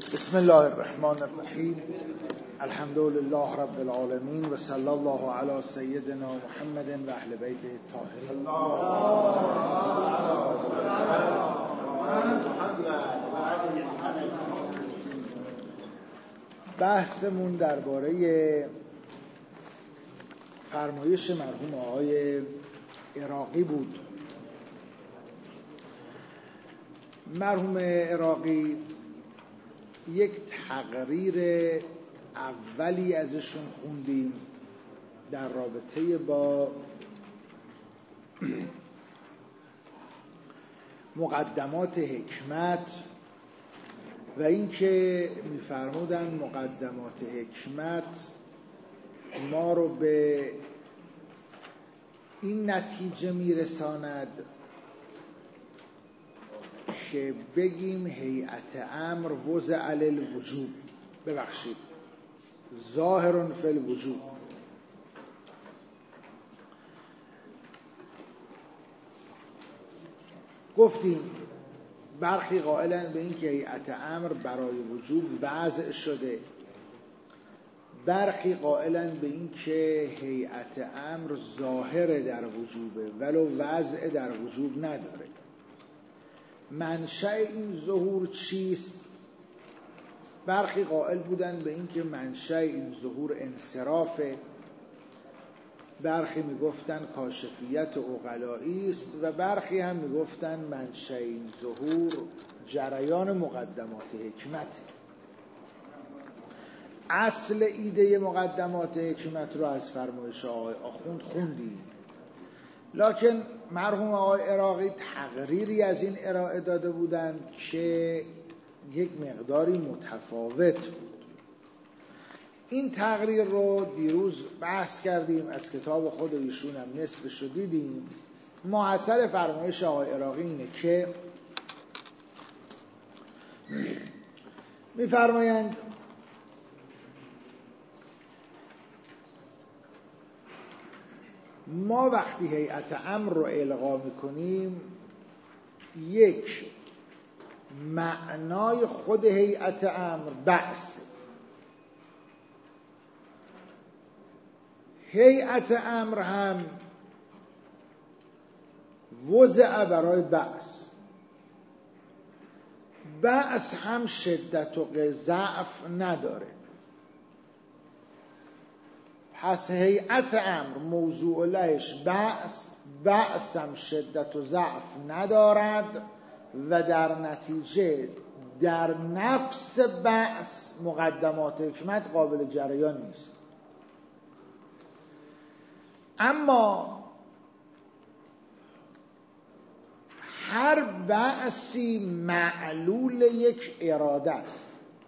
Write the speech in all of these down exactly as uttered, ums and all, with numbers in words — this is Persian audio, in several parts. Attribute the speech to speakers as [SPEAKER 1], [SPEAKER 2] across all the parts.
[SPEAKER 1] بسم الله الرحمن الرحیم. الحمد لله رب العالمین و صلی الله علی سیدنا محمد و اهل بیت الطاهرین. بحثمون درباره فرمایش مرحوم آقای عراقی بود. مرحوم عراقی یک تقریر اولی ازشون خوندیم در رابطه با مقدمات حکمت و اینکه می‌فرمودن مقدمات حکمت ما رو به این نتیجه میرساند که بگیم هیئت امر وضع علی الوجوب، ببخشید ظاهر فی الوجوب. گفتیم برخی قائلن به این که هیئت امر برای وجوب وضع شده، برخی قائلن به این که هیئت امر ظاهر در وجوبه ولو وضع در وجوب نداره. منشأ این ظهور چیست؟ برخی قائل بودن به این که منشأ این ظهور انصرافه، برخی میگفتن کاشفیت عقلایی است و برخی هم میگفتن منشأ این ظهور جریان مقدمات حکمته. اصل ایده مقدمات حکمت رو از فرمایش آقای آخوند خوندیم، لکن مرحوم آقای عراقی تقریری از این ارائه داده بودند که یک مقداری متفاوت بود. این تقریر رو دیروز بحث کردیم، از کتاب خود ایشون هم نصفش رو دیدیم. محصل فرمایش آقای عراقی اینه که می‌فرمایند ما وقتی هیئت امر رو القا میکنیم یک معنای خود هیئت امر بعث، هیئت امر هم وضع برای بعث، بعث هم شدت و ضعف نداره. پس هیئت امر موضوع لهش بعث، بعث هم شدت و ضعف ندارد و در نتیجه در نفس بعث مقدمات حکمت قابل جریان نیست. اما هر بعثی معلول یک اراده است.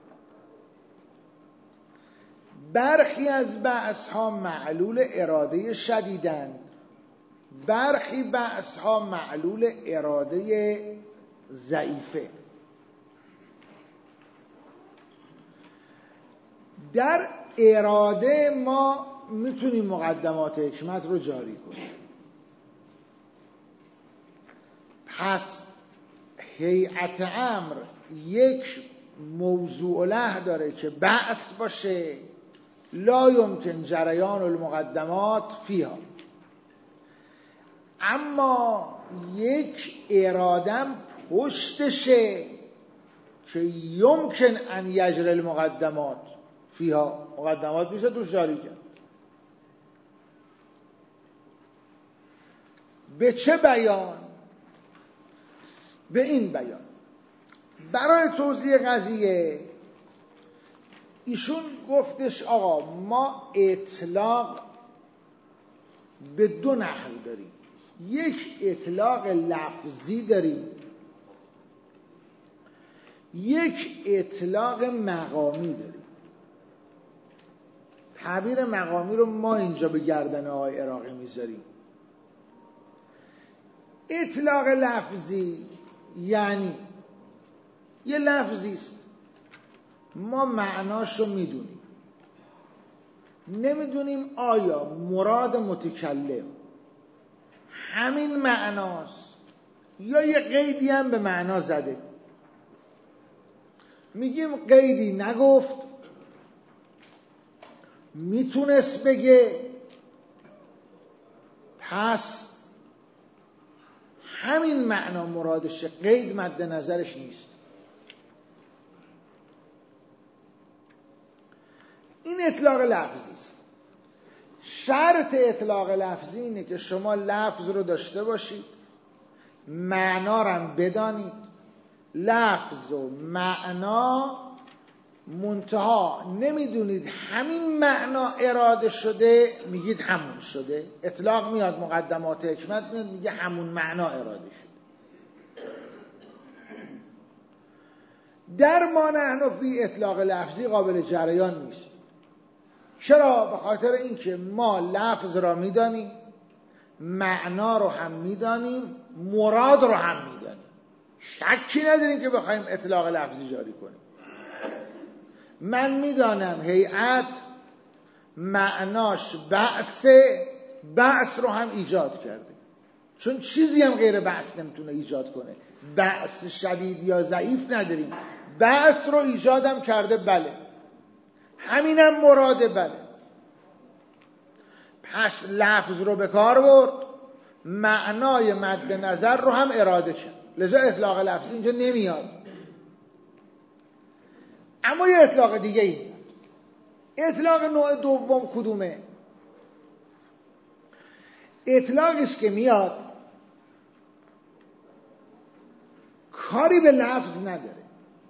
[SPEAKER 1] برخی از بعث ها معلول اراده شدیدند، برخی بعث ها معلول اراده ضعیفه. در اراده ما میتونیم مقدمات حکمت رو جاری کنیم. پس هیئت امر یک موضوع له داره که بعث باشه، لا یمکن جریان المقدمات فیها، اما یک ارادم پشتشه که یمکن ان یجری المقدمات فیها، مقدمات میشه توش جاری کرد. به چه بیان؟ به این بیان. برای توضیح قضیه ایشون گفتش آقا ما اطلاق به دو نحو داریم، یک اطلاق لفظی داریم، یک اطلاق مقامی داریم. تعبیر مقامی رو ما اینجا به گردن آقای عراقی میذاریم. اطلاق لفظی یعنی یه لفظی است، ما معناشو میدونیم، نمیدونیم آیا مراد متکلم همین معناست یا یه قیدی هم به معنا زده. میگیم قیدی نگفت، میتونست بگه، پس همین معنا مرادشه، قید مد نظرش نیست. این اطلاق لفظی است. شرط اطلاق لفظی اینه که شما لفظ رو داشته باشید، معنا رو هم بدانید، لفظ و معنا منتها نمیدونید همین معنا اراده شده، میگید همون شده. اطلاق میاد، مقدمات حکمت میاد میگه همون معنا اراده شده. در ما نحن فی اطلاق لفظی قابل جریان نیست. چرا؟ به خاطر اینکه ما لفظ را میدانیم، معنا رو هم میدانیم، مراد رو هم میدانیم. شکی نداریم که بخوایم اطلاق لفظی جاری کنیم. من میدانم هیئت معناش بعث، بعث رو هم ایجاد کرده، چون چیزی هم غیر بعث نمیتونه ایجاد کنه. بعث شدید یا ضعیف نداریم، بعث رو ایجادم کرده، بله، همینم مراده، بله. پس لفظ رو به کار برد، معنای مد نظر رو هم اراده کرد، لذا اطلاق لفظی اینجا نمیاد. اما یه اطلاق دیگه ای، اطلاق نوع دوم کدومه؟ اطلاقی است که میاد کاری به لفظ نداره،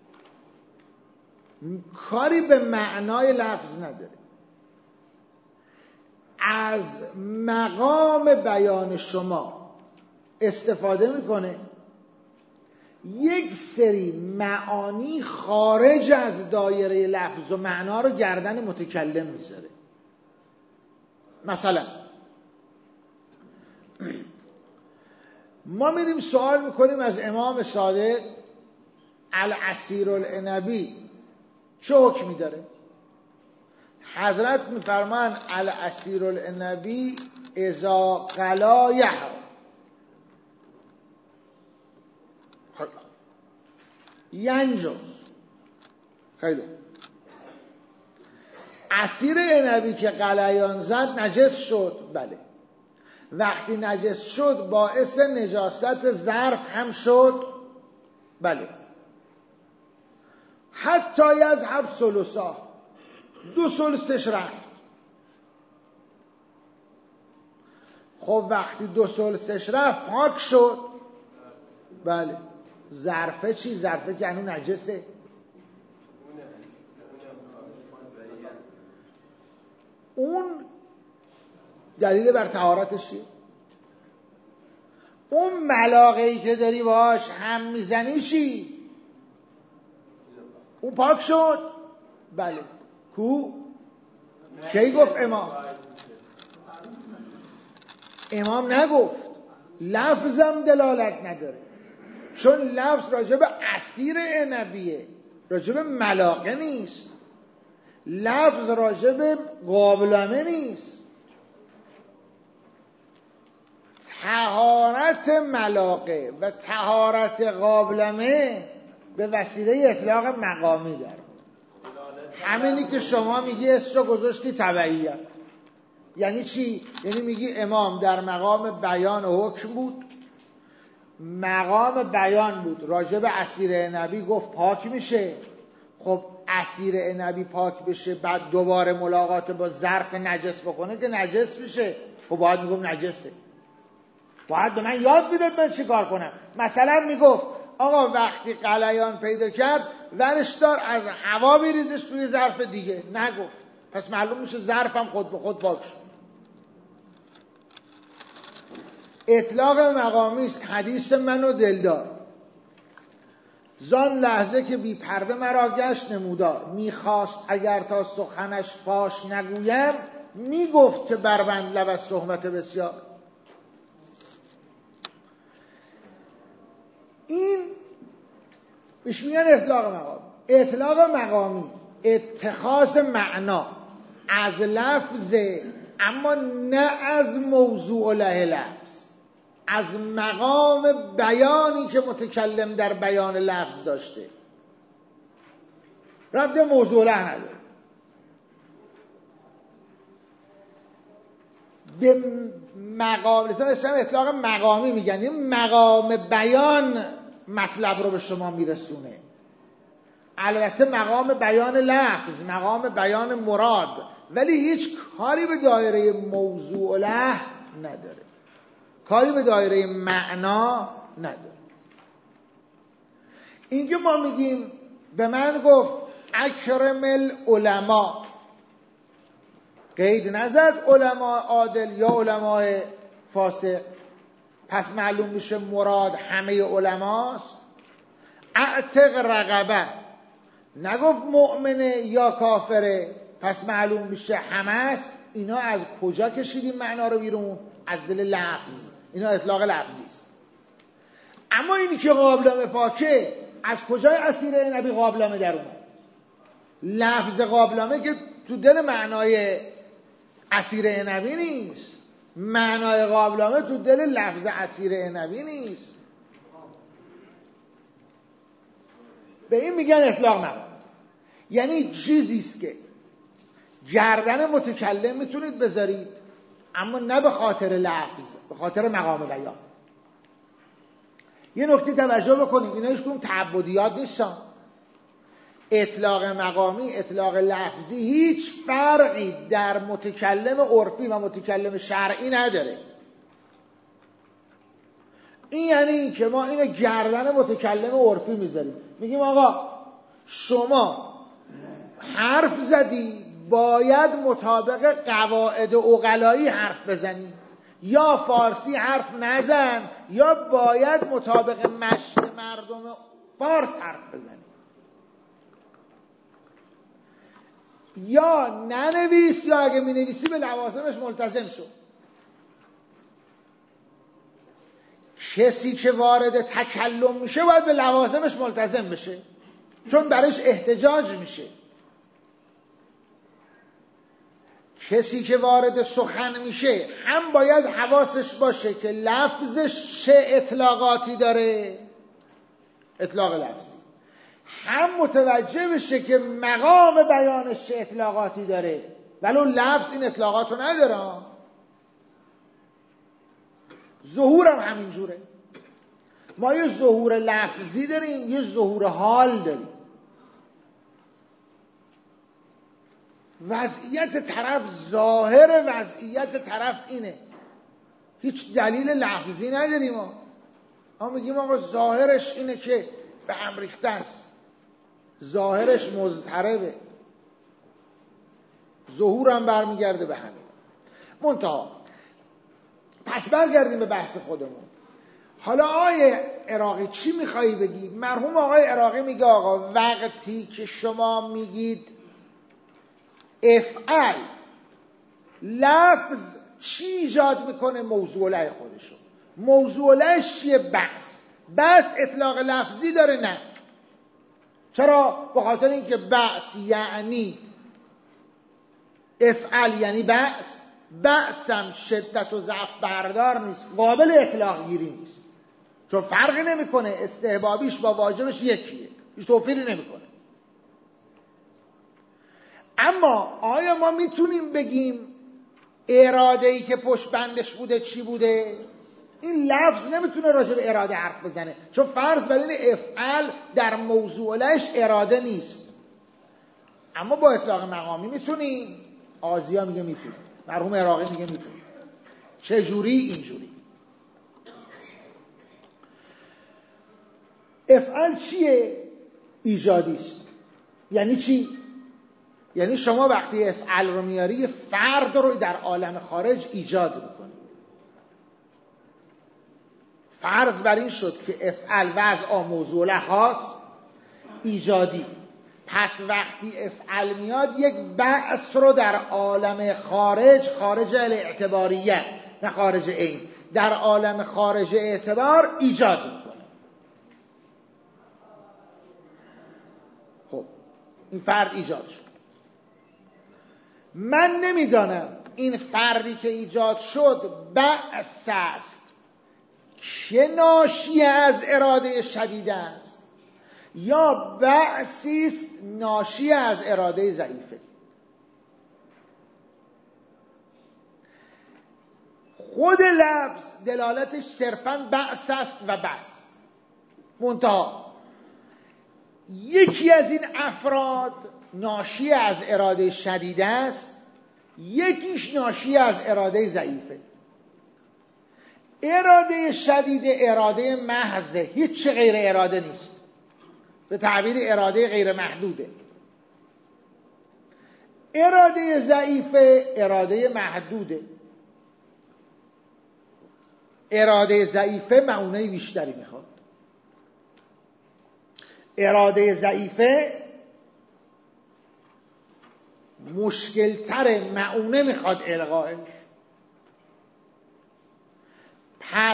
[SPEAKER 1] کاری به معنای لفظ نداره، از مقام بیان شما استفاده میکنه، یک سری معانی خارج از دایره لفظ و معنا رو گردن متکلم میذاره. مثلا ما میریم سوال میکنیم از امام صادق العصیر العنبی چه حکمی داره؟ حضرت میفرمان العصیر العنبی اذا قلا یحرم. ینجز. خیلی عصیر عنبی که قلیان زد نجس شد، بله. وقتی نجس شد باعث نجاست ظرف هم شد، بله. حتی یذهب ثلثا، دو ثلثش رفت. خب وقتی دو ثلثش رفت پاک شد، بله. ظرفه چی؟ ظرفه که هنوز نجسه. اون دلیل بر طهارتش چیه؟ اون ملاقه‌ای که داری باش هم میزنی چی؟ اون پاک شد، بله. کو؟ کی گفت امام؟ امام نگفت، لفظم دلالت نداره، چون لفظ راجع به عصیر عنبیه، راجع به ملاقه نیست. لفظ راجع به قابلمه نیست. طهارت ملاقه و طهارت قابلمه به وسیله اطلاق مقامی داره. همینی که شما میگی اسمشو گذاشتی تبعیت. یعنی چی؟ یعنی میگی امام در مقام بیان حکم بود، مقام بیان بود، راجع به عصیر عنبی گفت پاک میشه. خب عصیر عنبی پاک بشه بعد دوباره ملاقات با ظرف نجس بکنه که نجس میشه. خب باید میگم نجسه، باید به من یاد میداد من چی کار کنم. مثلا میگفت آقا وقتی قلیان پیدا کرد ورش دار از هوا بریزش توی ظرف دیگه، نگفت. پس معلوم میشه ظرفم خود به خود پاک شد. اطلاق مقامی است. حدیث منو دلدار زان لحظه که بی پرده مرا گشت نمودار، میخواست اگر تا سخنش فاش نگویم، میگفت که بربند لب از تهمت بسیار. این بهش میگن اطلاق مقامی. اطلاق مقامی اتخاذ معنا از لفظ، اما نه از موضوع له لفظ، از مقام بیانی که متکلم در بیان لفظ داشته. ربط به موضوع له نداره. به مقام لسان اطلاق مقامی میگن، این مقام بیان مطلب رو به شما میرسونه. البته مقام بیان لفظ، مقام بیان مراد، ولی هیچ کاری به دایره موضوع له نداره، کاری به دایره معنا نداره. اینکه ما میگیم به من گفت اکرم العلماء، قید نزد علماء عادل یا علماء فاسق، پس معلوم میشه مراد همه علماست. اعتق رقبه، نگفت مؤمنه یا کافره، پس معلوم میشه همه است. اینا از کجا کشیدیم معنا رو بیرون؟ از دل لفظ. اینا اطلاق لفظی است. اما اینی که قابلمه پاکه، از کجای اسیره نبی قابلمه در اومد؟ لفظ قابلمه که تو دل معنای اسیره نبی نیست، معنای قابلمه تو دل لفظ اسیره نبی نیست. به این میگن اطلاق مقام. یعنی چیزی است که گردن متکلم میتونید بذارید، اما نه به خاطر لفظ، به خاطر مقام بیان. یه نکته توجه بکنید، اینا هیچ کدوم تعبدیات نیستن. اطلاق مقامی، اطلاق لفظی هیچ فرقی در متکلم عرفی و متکلم شرعی نداره. این یعنی این که ما اینو گردن متکلم عرفی میذاریم، میگیم آقا شما حرف زدی، باید مطابق قواعد عقلایی حرف بزنی، یا فارسی حرف نزن، یا باید مطابق مشت مردم فارس حرف بزنی، یا ننویس، یا اگه می نویسی به لوازمش ملتزم شو. کسی که وارد تکلم میشه باید به لوازمش ملتزم بشه، چون برایش احتجاج میشه. کسی که وارد سخن میشه هم باید حواسش باشه که لفظش چه اطلاقاتی داره، اطلاق لفظی، هم متوجه بشه که مقام بیانش چه اطلاقاتی داره، ولو لفظ این اطلاقاتو نداره. ظهور هم همینجوره. ما یه ظهور لفظی داریم، یه ظهور حال داریم. وضعیت طرف، ظاهر وضعیت طرف اینه، هیچ دلیل لفظی نداریم. ما ما میگیم آقا ظاهرش اینه که به هم ریخته است، ظاهرش مضطربه. ظهور هم برمیگرده به همین. منتها پس برگردیم به بحث خودمون. حالا آقای عراقی چی میخوایی بگی؟ مرحوم آقای عراقی میگه آقا وقتی که شما میگید افعل، لفظ چی ایجاد میکنه؟ موضوع له خودشو. موضوع لهش چیه؟ بحث. بحث اطلاق لفظی داره؟ نه. چرا؟ به خاطر اینکه بحث یعنی افعل یعنی بحث، بحث هم شدت و ضعف بردار نیست، قابل اطلاق گیری نیست، چون فرقی نمیکنه، استحبابیش با واجبش یکیه، هیچ توفیری نمیکنه. اما آیا ما میتونیم بگیم اراده‌ای که پشت بندش بوده چی بوده؟ این لفظ نمیتونه راجع به اراده حرف بزنه، چون فرض بر این افعل در موضوع لهش اراده نیست. اما با اطلاق مقامی میتونیم. آزیا میگه میتونیم، مرحوم عراقی میگه میتونیم. چه جوری؟ اینجوری. افعل چیه؟ ایجادیست. یعنی چی؟ یعنی شما وقتی افعل رو میاری یه فرد رو در عالم خارج ایجاد میکنی. فرض بر این شد که افعل وضع موضوع له خاص ایجادی، پس وقتی افعل میاد یک بعث رو در عالم خارج، خارج الاعتباریه نه خارج عین، در عالم خارج اعتبار ایجاد میکنه. خب این فرد ایجاد شد. من نمیدانم این فردی که ایجاد شد بعث است که ناشی از اراده شدید است، یا بعثی است ناشی از اراده ضعیفه. خود لفظ دلالتش صرفاً بعث است و بس. منتها یکی از این افراد ناشی از اراده شدید است، یکیش ناشی از اراده ضعیفه. اراده شدید اراده محضه، هیچ غیر اراده نیست، به تعبیر اراده غیر محدوده. اراده ضعیفه اراده محدوده. اراده ضعیفه معونه بیشتری میخواد. اراده ضعیفه مشکلتر معونه میخواد الغایش. پس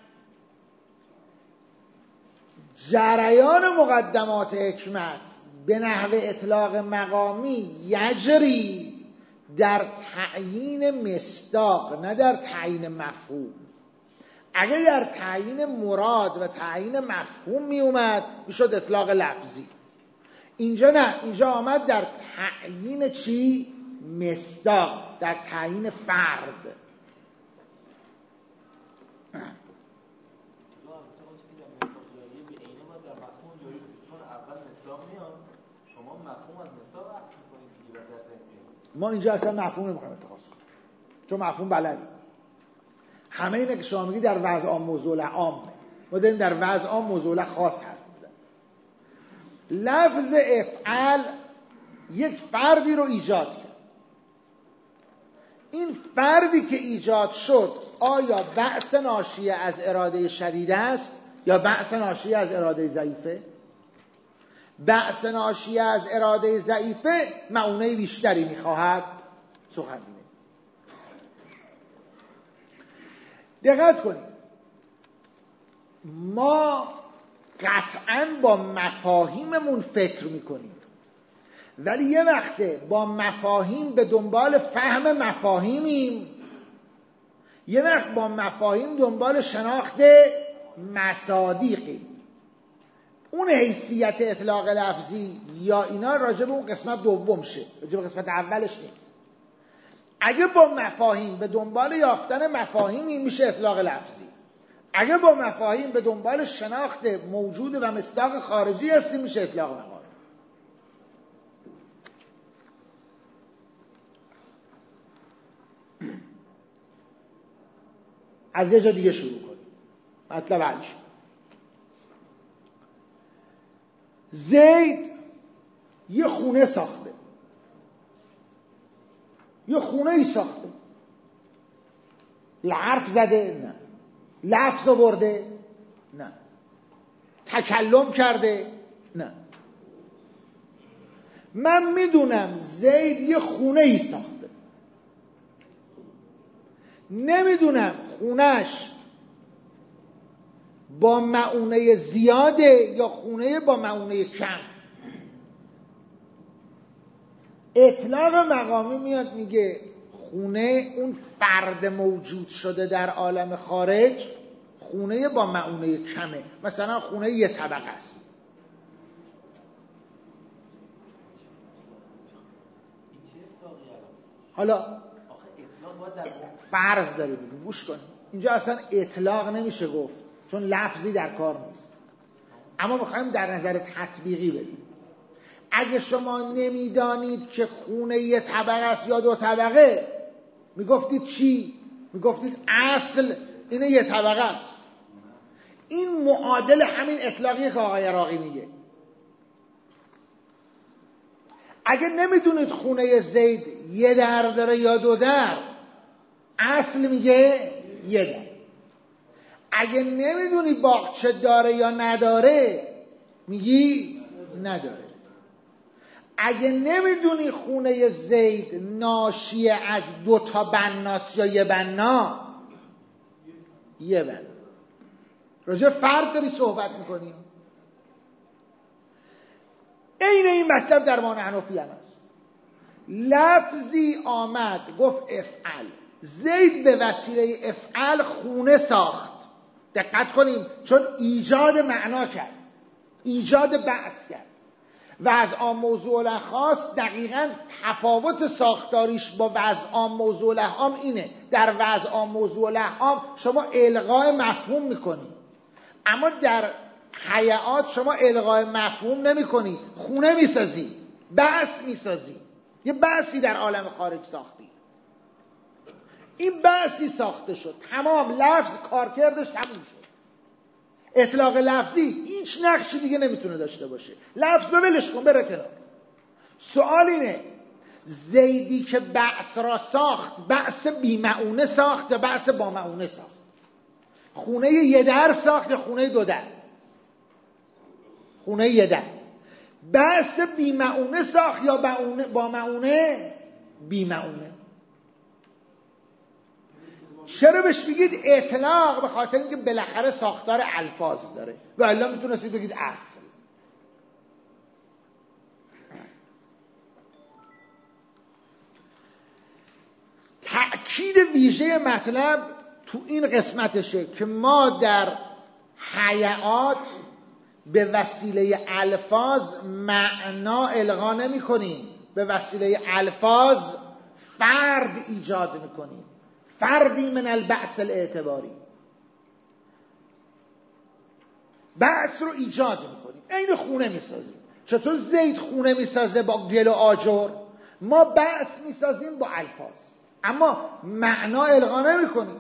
[SPEAKER 1] جریان مقدمات حکمت به نحو اطلاق مقامی یجری در تعیین مصداق، نه در تعیین مفهوم. اگر در تعیین مراد و تعیین مفهوم می اومد میشد اطلاق لفظی. اینجا نه، اینجا آمد در تعیین چی؟ مصداق، در تعیین فرد. ما اینجا اصلا مفهوم نمیخوایم اتخاذ کنیم، چون مفهوم بلدیم. همه اینه که شما میگی در وضع عام موضوع عامه، ما داریم در وضع عام موضوع خاص حرف میزنیم. لفظ افعل یک فردی رو ایجاد کرد. این فردی که ایجاد شد آیا بعث ناشی از اراده شدید است یا بعث ناشی از اراده ضعیفه؟ بعث ناشی از اراده ضعیفه معونه بیشتری میخواهد سخنینه. دقت کنید، ما قطعاً با مفاهیممون فکر میکنیم، ولی یه وقته با مفاهیم به دنبال فهم مفاهیمیم، یه وقت با مفاهیم دنبال شناخت مصادیقیم. اون حیثیت اطلاق لفظی یا اینا راجع به اون قسمت دوم شه، راجع به قسمت اولش نیست. اگه با مفاهیم به دنبال یافتن مفاهیمی میشه اطلاق لفظی. اگه با مفاهیم به دنبال شناخت موجود و مصداق خارجی هستیم میشه اطلاق مقام. از یه جا دیگه شروع کنیم. مطلب حل شد. زید یه خونه ساخته، یه خونه ای ساخته. حرف زده؟ نه. لفظ آورده؟ نه. تکلم کرده؟ نه. من میدونم زید یه خونه ای ساخته، نمیدونم خونش با معونه زیاده یا خونه با معونه کم. اطلاق مقامی میاد میگه خونه اون فرد موجود شده در عالم خارج خونه با معونه کمه، مثلا خونه یه طبقه است. حالا فرض داره بگیم، گوش کن، اینجا اصلا اطلاق نمیشه گفت چون لفظی در کار نیست، اما میخوایم در نظر تطبیقی بدیم. اگه شما نمیدانید که خونه یه طبقه است یا دو طبقه، میگفتید چی؟ میگفتید اصل اینه یه طبقه است. این معادل همین اطلاقیه که آقای عراقی میگه. اگه نمیدونید خونه زید یه در داره یا دو در، اصل میگه یه در. اگه نمیدونی باغچه داره یا نداره، میگی نداره. اگه نمیدونی خونه زید ناشی از دو تا بناست یا یه بنا، یه بنا. راجع فرد داری صحبت میکنیم. این این مطلب در ما حنفی هم هست. لفظی آمد گفت افعل، زید به وسیله افعل خونه ساخت. دقت کنیم، چون ایجاد معنا کرد. ایجاد بأس کرد. وضع عام موضوع الاخاص دقیقاً تفاوت ساختاریش با وضع عام موضوع الاحام اینه. در وضع عام موضوع الاحام شما الغای مفهوم میکنی، اما در حیات شما الغای مفهوم نمی کنی، خونه میسازی، بحث میسازی، یه بحثی در عالم خارج ساختی. این بحثی ساخته شد، تمام، لفظ کارکردش تموم شد. اطلاق لفظی هیچ نقشی دیگه نمیتونه داشته باشه. لفظ رو ولش کن، بره کنار. سوال اینه زیدی که بحث را ساخت، بحث بی معونه ساخت یا بحث با معونه ساخت؟ خونه یه در ساخت یا خونه دو در؟ خونه یه در. بحث بی معونه ساخت یا با معونه؟ بی معونه. چرا بهش بگید اطلاق؟ به خاطر اینکه بالاخره ساختار الفاظ داره و الا میتونستید بگید اصل. تأکید ویژه مطلب تو این قسمتشه که ما در حیات به وسیله الفاظ معنا القا نمی کنیم، به وسیله الفاظ فرد ایجاد می کنیم، فردی من البعث الاعتباری، بعث رو ایجاد می کنیم. این خونه می سازیم. چطور زید خونه می سازه با گل و آجر؟ ما بعث می سازیم با الفاظ، اما معنا القا نمی کنیم.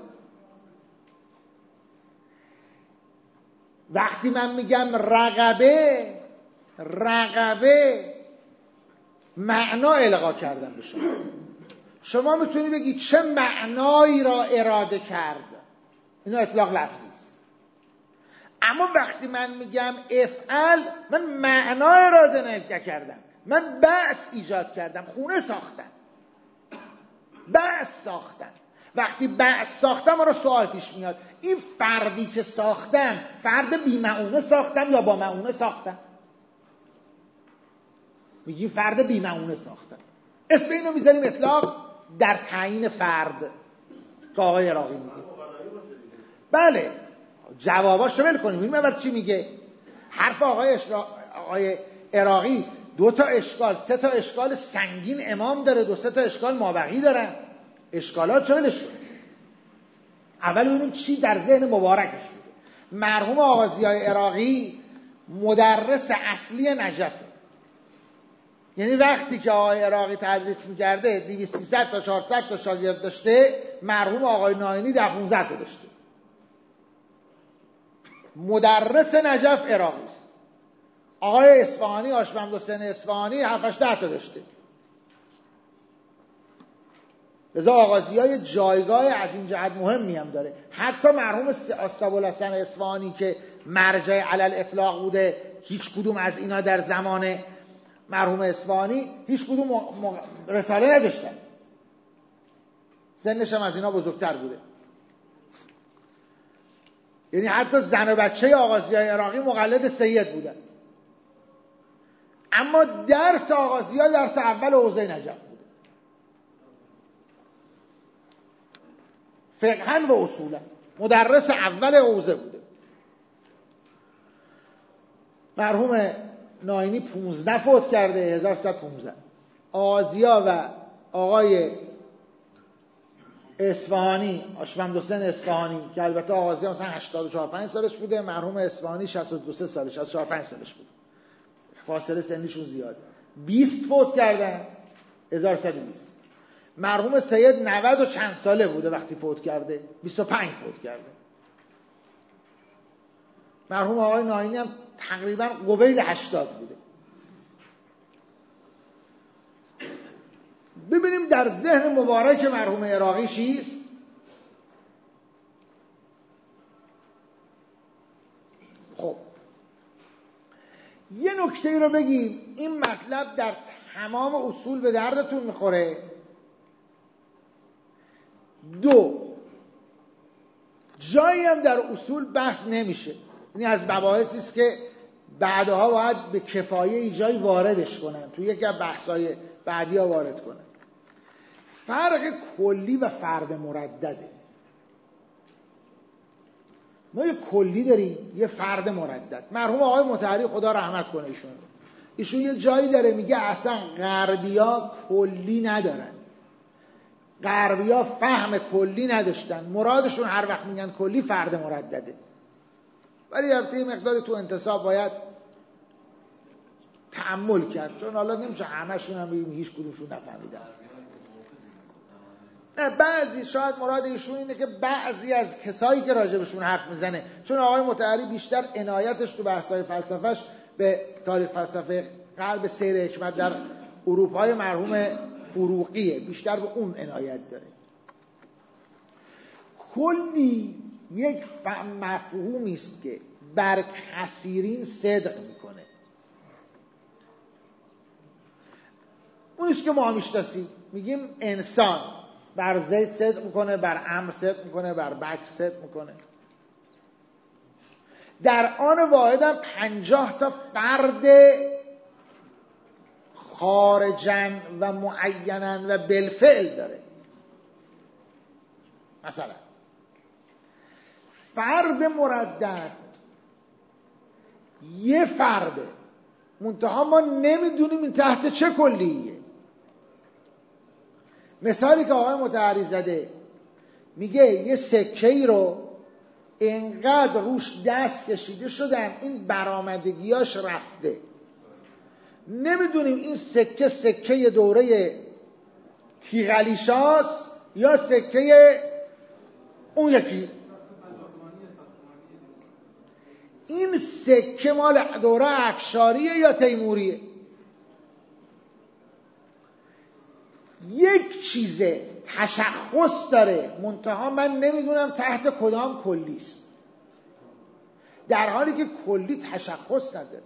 [SPEAKER 1] وقتی من میگم رقبه، رقبه معنا القا کردم به شما. شما میتونی بگی چه معنایی را اراده کرد، اینا اطلاق لفظی است. اما وقتی من میگم افعل، من معنا اراده نکردم، من بعث ایجاد کردم، خونه ساختم، بعث ساختم. وقتی بعث ساختم را سوال پیش میاد، این فردی که ساختم فرد بی معونه ساختم یا با معونه ساختم؟ میگیم فرد بی معونه ساختم. اسم اینو میذاریم اطلاق در تعیین فرد که آقای عراقی میگه. بله، جواباش رو ول کنیم. ببینیم اول چی میگه. حرف آقای, اشرا... آقای عراقی دو تا اشکال، سه تا اشکال سنگین امام داره، دو سه تا اشکال مابقی دارن. اشکالات چه ولش کنیم. اول ببینیم چی در ذهن مبارکش بوده. مرحوم آقا ضیای عراقی مدرس اصلی نجفه. یعنی وقتی که آقای عراقی تدریس می‌کرده دویست سیصد تا چهارصد تا شاگرد داشته، مرحوم آقای ناینی ده پانزده تا داشته. مدرس نجف عراقی است. آقای اصفهانی، آشممد حسین اصفهانی هفت هشت ده تا داشته. لذا آقا ضیای جایگاه از این جهت مهمی هم داره. حتی مرحوم آستابالحسن اصفهانی که مرجع علل اطلاق بوده، هیچ کدوم از اینا در زمان مرحوم اصفهانی هیچ کدوم مغ... رساله نداشتن. سنش هم از اینا بزرگتر بوده. یعنی حتی زن و بچه آقا ضیای عراقی مقلد سید بودن. اما درس آقا ضیا درس اول حوزه نجف بوده، فقهن و اصولا مدرس اول حوزه بوده. مرحوم ناینی پونزده فوت کرده، هزار و سیصد و پانزده. آقا ضیا و آقای اصفهانی، آشممد حسین اصفهانی که البته آقا ضیا مثلا هشتاد و چهار پنج سالش بوده، مرحوم اصفهانی شصت و دو سالش، شصت و چهار پنج سالش بود. فاصله سنیشون زیاده. بیست فوت کردن، هزار و سیصد و بیست. مرحوم سید نود و چند ساله بوده وقتی فوت کرده، بیست و پنج فوت کرده. مرحوم آقای ناینی هم تقریبا قبیل هشتاد بوده. ببینیم در ذهن مبارک مرحوم عراقی چیست؟ خب یه نکته رو بگیم، این مطلب در تمام اصول به دردتون میخوره. دو، جایی هم در اصول بحث نمیشه. این از مباحثی است که بعدها باید به کفایه جایی واردش کنن، توی یک از بحث‌های بعدی ها وارد کنن. فرق کلی و فرد مردده. ما یه کلی داریم، یه فرد مردد. مرحوم آقای مطهری خدا رحمت کنه ایشون ایشون یه جایی داره میگه اصلا غربیا کلی ندارن، غربیا فهم کلی نداشتن، مرادشون هر وقت میگن کلی فرد مردده. ولی البته یه مقداری تو انتصاب باید تأمل کرد، چون حالا نمیشه همشون هم بگیم هیچ کدومشون نفهمیدن. نه بعضی شاید مراد ایشون اینه که بعضی از کسایی که راجبشون حرف میزنه، چون آقای مطهری بیشتر عنایتش تو بحث‌های فلسفهش به تاریخ فلسفه غرب سیر حکمت در اروپای مرحوم فروغیه، بیشتر به اون عنایت داره. کلی یک مفهومی است که بر کثیرین صدق میکنه. اونیست که ما میشناسیم، میگیم انسان بر زید صدق میکنه، بر عمرو صدق میکنه، بر بکر صدق میکنه. در آن واحد هم پنجاه تا فرد خارجن و معینن و بالفعل داره. مثلا فرد مردد یه فرده، منتها ما نمیدونیم این تحت چه کلیه. مثالی که آقای مطهری زده، میگه یه سکه‌ای رو انقدر روش دست کشیده شدن این برآمدگیاش رفته، نمیدونیم این سکه سکه دوره تیغلیشاست یا سکه اون یکی. این سکه مال دوره افشاریه یا تیموریه. یک چیزه تشخص داره، منتها من نمیدونم تحت کدام کلیست، در حالی که کلی تشخص نداره.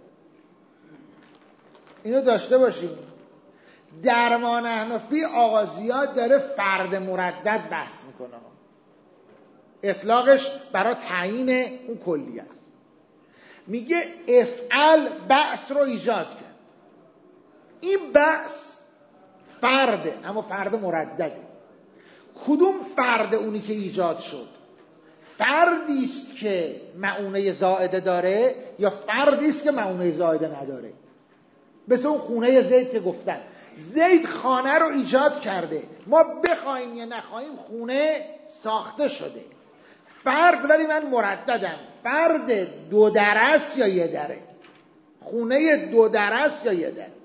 [SPEAKER 1] اینو داشته باشیم. در ما نحن فی آقا زیاد داره فرد مردد بحث میکنه، اطلاقش برای تعیین اون کلی است. میگه افعل بأس رو ایجاد کرد. این بأس فرده، اما فرد مردده. کدوم فرد اونی که ایجاد شد؟ فردی است که مؤونه زائده داره یا فردی است که مؤونه زائده نداره؟ مثل اون خونه زید که گفتن زید خانه رو ایجاد کرده، ما بخوایم یا نخوایم خونه ساخته شده. فرد ولی من مرددم. فرد دو درست یا یه دره؟ خونه دو درست یا یه دره؟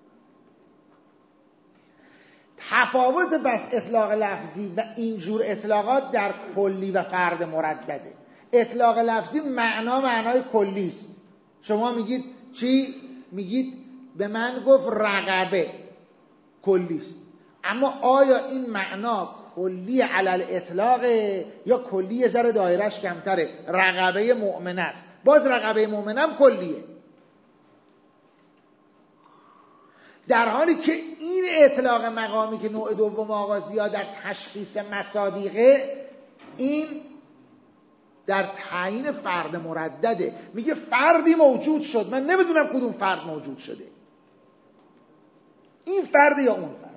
[SPEAKER 1] تفاوت بس اطلاق لفظی و اینجور اطلاقات در کلی و فرد مردده. اطلاق لفظی معنا معنای کلی است. شما میگید چی؟ میگید به من گفت رقبه، کلی است. اما آیا این معنا کلی علل اطلاقه یا کلی ذره دایرش کمتره؟ رقبه مؤمن است، باز رقبه مؤمن هم کلیه، در حالی که این اطلاق مقامی که نوع دوم آغازی‌ها در تشخیص مصادیقه، این در تعیین فرد مردده. میگه فردی موجود شد، من نمیدونم کدوم فرد موجود شده، این فرد یا اون فرد.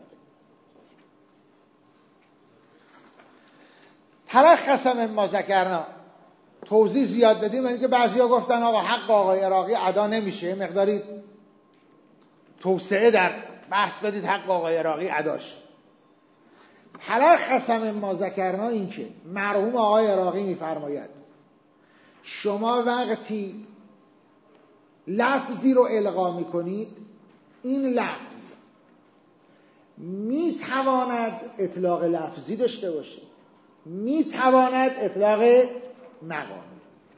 [SPEAKER 1] تلخص مما ذکرنا، توضیح زیاد دادیم، یعنی که بعضیا گفتن آقا حق آقای عراقی ادا نمیشه، مقداری توسعه در بحث بدید حق آقای عراقی اداش. تلخص مما ذکرنا این که مرحوم آقای عراقی میفرماید شما وقتی لفظی رو القا میکنید، این لفظ میتواند اطلاق لفظی داشته باشه، میتواند اطلاق مقامی.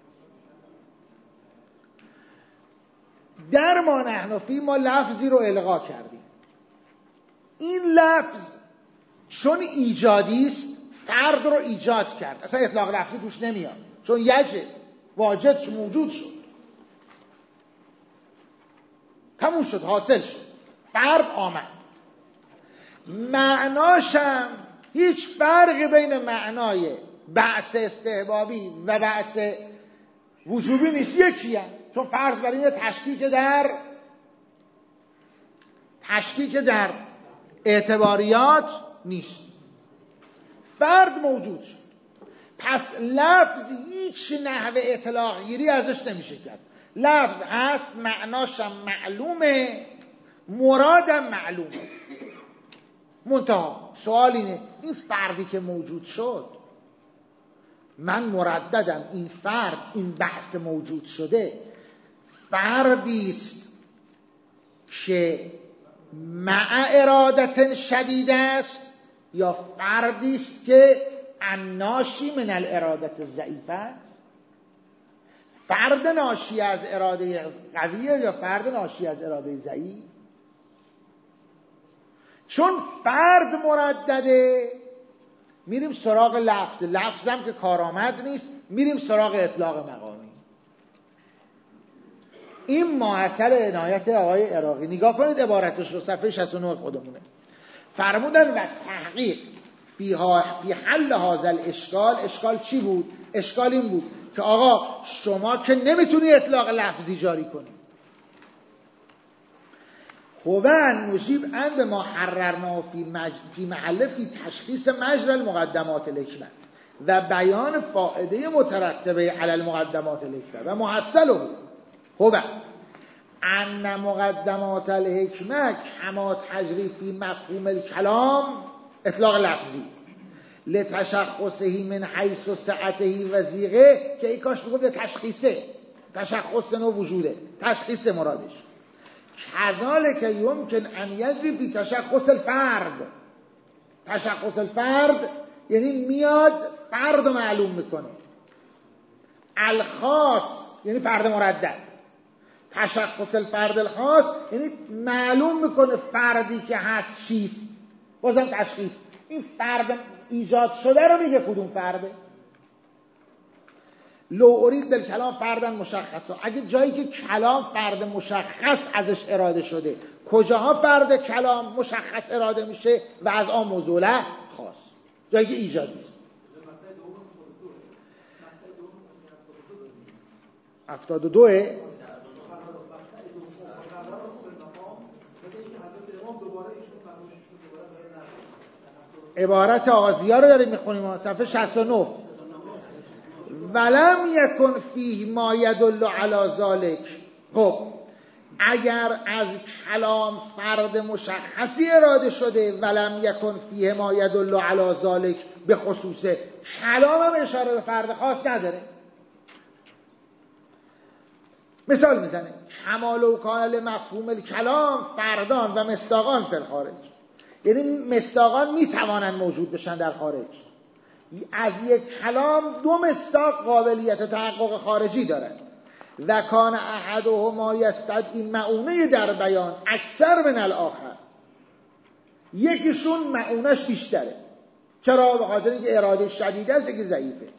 [SPEAKER 1] در ما نحن فی ما لفظی رو القا کردیم، این لفظ چون ایجادی است فرد رو ایجاد کرد، اصلا اطلاق لفظی توش نمیاد، چون یجب واجد موجود شد، تموم شد، حاصل شد، فرد آمد. معناشم هیچ فرقی بین معنای بعث استحبابی و بعث وجوبی نیست، یکیه. چون فرض بر اینه تشکیک در تشکیک در اعتباریات نیست، فرد موجود شد. پس لفظ هیچ نحوه اطلاق گیری ازش نمیشه کرد. لفظ هست، معناشم معلومه، مرادم معلومه. منتها سوال اینه این فردی که موجود شد، من مرددم این فرد، این بحث موجود شده فردی است که مع ارادت شدید است یا فردی است که الناشی من الارادت ضعیفه؟ فرد ناشی از اراده قویه یا فرد ناشی از اراده ضعیف؟ چون فرد مردده میریم سراغ لفظ، لفظم که کارآمد نیست میریم سراغ اطلاق مقامی. این ماحصل عنایت آقای عراقی. نگاه کنید عبارتش رو، صفحه شصت و نه خودمونه. فرمودن و تحقیق فیها فی حل هذا الاشکال. اشکال چی بود؟ اشکال این بود که آقا شما که نمیتونی اطلاق لفظی جاری کنی. خوبن مجیب ان ما حررنا فی, مج... فی محله فی تشخیص مجرى المقدمات الحکمه و بیان فائده مترتبه علی المقدمات الحکمه و محصله خوبن ان مقدمات الحکمه کما تجری فی مفهوم الکلام اطلاق لفظی لتشخصه من حیث سعته و زیغه که ای کاش بگم تشخیصه، تشخص نو وجوده، تشخیص مرادش. کذالک یمکن ان یجری فی تشخص الفرد. تشخص الفرد یعنی میاد فرد رو معلوم میکنه. الخاص یعنی فرد مردد. تشخص الفرد الخاص یعنی معلوم میکنه فردی که هست چیست. بازم تشخیص. این فرد ایجاد شده رو میگه کدوم فرده. لو ارید بالکلام فردن مشخصا. اگه جایی که کلام فرد مشخص ازش اراده شده، کجاها فرد کلام مشخص اراده میشه و از آن موضوعه خاص، جایی که ایجادی است. هفتاد و دوه عبارت آغازیه رو داریم میخونیم، صفحه شصت و نه. ولم یکن فیه ما یدل علی ذلک. خب اگر از کلام فرد مشخصی اراده شده، ولم یکن فیه ما یدل علی ذلک به خصوصه، کلام هم اشاره به فرد خاص نداره. مثال میزنه کمال و کامل مفهوم الکلام فردان و مصداقان فی الخارج. یعنی مصداقان میتوانند موجود بشن در خارج. از یک کلام دو مصداق قابلیت تحقق خارجی دارند. و کان احدهما یستدعی معونه در بیان اکثر من الاخر. یکیشون معونش بیشتره. چرا؟ به خاطر اینکه اراده شدیده است، یکی ضعیفه.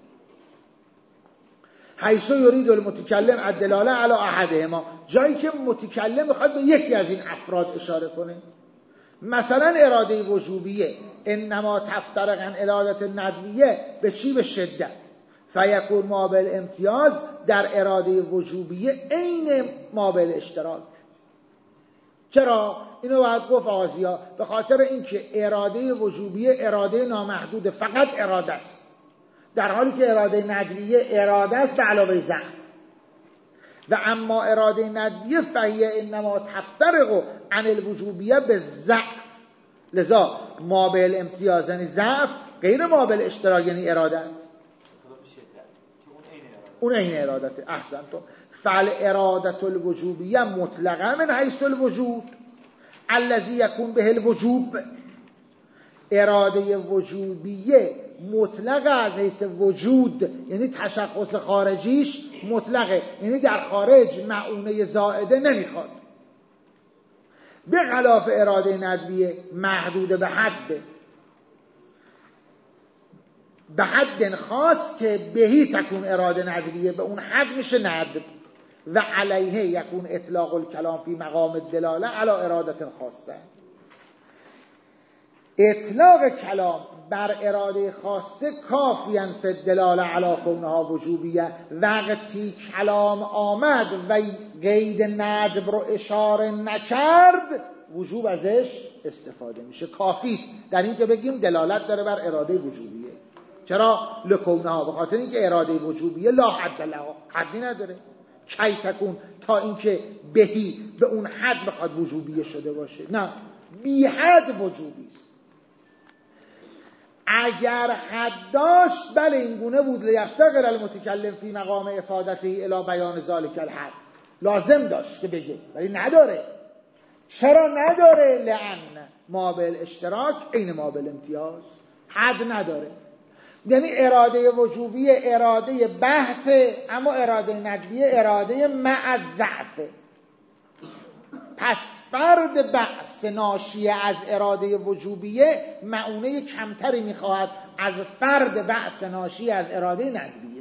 [SPEAKER 1] حیث یرید المتکلم الدلاله علی احدهما. جایی که متکلم میخواد به یکی از این افراد اشاره کنه. مثلا اراده وجوبیه انما تفترق عن اراده ندویه به چی؟ به شدت. فیکون ما بالامتیاز در اراده وجوبیه عین ما بالاشتراک. چرا؟ اینو باید گفت آغازیا به خاطر اینکه اراده وجوبیه اراده نامحدود، فقط اراده است، در حالی که اراده ندویه اراده است به علاوه ضعف. و اما اراده ندویه فهیه انما تفترق عن الوجوبیه به ضعف. لذا ما بالامتیاز یعنی ضعف، غیر ما بالاشتراک یعنی اراده است. اون این ارادته. احسنتم. فعل ارادت الوجوبیه مطلقه من حیث الوجود الذی یکون به الوجوب. اراده وجوبیه مطلقه از حیث وجود، یعنی تشخص خارجیش مطلقه، یعنی در خارج معونه زائده نمیخواد. به خلاف اراده ندویه محدود به حد به حد خاص که بهی تکون اراده ندویه، به اون حد میشه ندب. و علیه یکون اطلاق الکلام فی مقام الدلاله علی اراده خاصه. اطلاق کلام بر اراده خاصه کافیاً فی الدلاله علی کونها وجوبیه. وقتی کلام آمد و قید ندب رو اشاره نکرد، وجوب ازش استفاده میشه. کافیست در این که بگیم دلالت داره بر اراده وجوبیه. چرا؟ لکونها، به خاطر اینکه اراده وجوبیه لا حد لها، حدی نداره. کی تکون، تا اینکه بهی به اون حد بخواد وجوبیه شده باشه، نه، بی حد وجوبی است. اگر حد داشت بله این گونه بود، لیفتقر المتکلم فی مقام افادته الی بیان ذلک الحد، لازم داشت که بگه، ولی نداره. چرا نداره؟ لأن ما بالاشتراک عین ما بالامتیاز، حد نداره. یعنی اراده وجوبی اراده بحث، اما اراده ندبیه اراده مع الضعف. پس فرد بحث ناشی از اراده وجوبیه معونه کمتری میخواهد از فرد بحث ناشی از اراده ندبیه.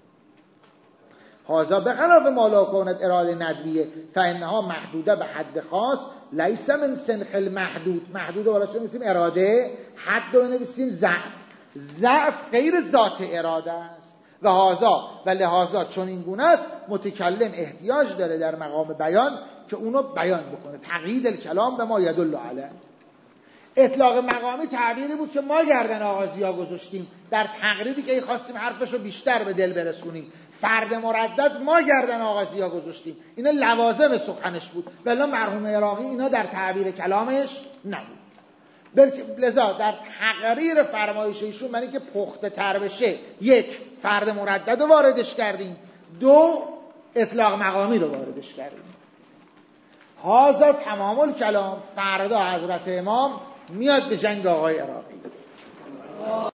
[SPEAKER 1] هذا بخلاف ما لا کانت اراده ندبیه فانها محدوده به حد خاص لیس من سنخ المحدود. محدود والا چون میسیم اراده، حد رو نویسیم ضعف. ضعف غیر ذات اراده است و هذا و لهذا چون این گونه است متکلم احتیاج داره در مقام بیان که اونو بیان بکنه. تقیید الکلام به ما یدل علیه. اطلاق مقامی تعبیری بود که ما گردن آغازیا گذاشتیم در تقریری که خواستیم حرفشو بیشتر به دل برسونیم. فرد مردد ما گردن آغازیا گذاشتیم، اینا لوازم سخنش بود، ولی مرحوم عراقی اینا در تعبیر کلامش نبود. بلکه لذا در تقریر فرمایش ایشون معنی که پخته تر بشه، یک، فرد مردد رو واردش کردیم، دو، اطلاق مقامی رو واردش کردیم. هازا تمام الکلام. فردا حضرت امام میاد به جنگ آقای عراقی.